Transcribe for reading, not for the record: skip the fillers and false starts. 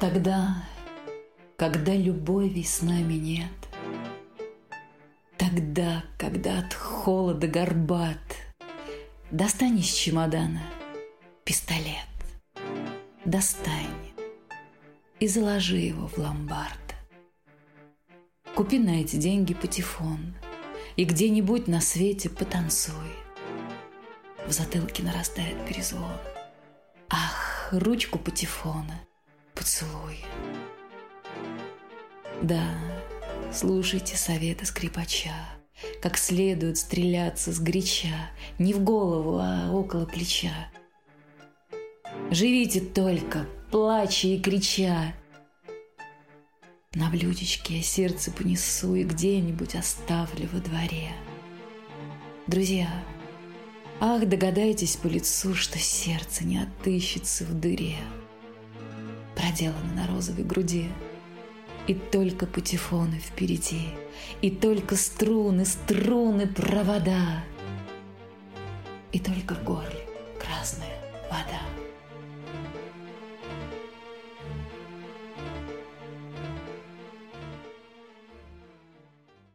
Тогда, когда любови с нами нет, тогда, когда от холода горбат, достань из чемодана пистолет, достань и заложи его в ломбард. Купи на эти деньги патефон и где-нибудь на свете потанцуй. В затылке нарастает перезвон. Ах, ручку патефона поцелуй. Да, слушайте советы скрипача, как следует стреляться сгоряча, не в голову, а около плеча. Живите только, плача и крича. На блюдечке я сердце понесу и где-нибудь оставлю во дворе. Друзья, ах, догадайтесь по лицу, что сердце не отыщется в дыре, проделано на розовой груди. И только патефоны впереди, и только струны, струны, провода, и только в горле красная вода.